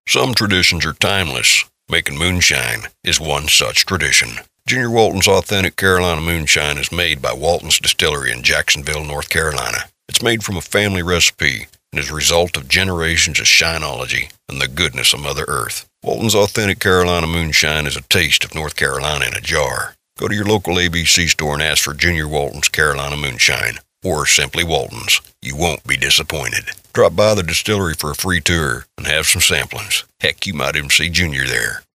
Some traditions are timeless. Making moonshine is one such tradition. Junior Walton's Authentic Carolina Moonshine is made by Walton's Distillery in Jacksonville, North Carolina. It's made from a family recipe and is a result of generations of shinology and the goodness of Mother Earth. Walton's Authentic Carolina Moonshine is a taste of North Carolina in a jar. Go to your local ABC store and ask for Junior Walton's Carolina Moonshine, or simply Walton's. You won't be disappointed. Drop by the distillery for a free tour and have some samplings. Heck, you might even see Junior there.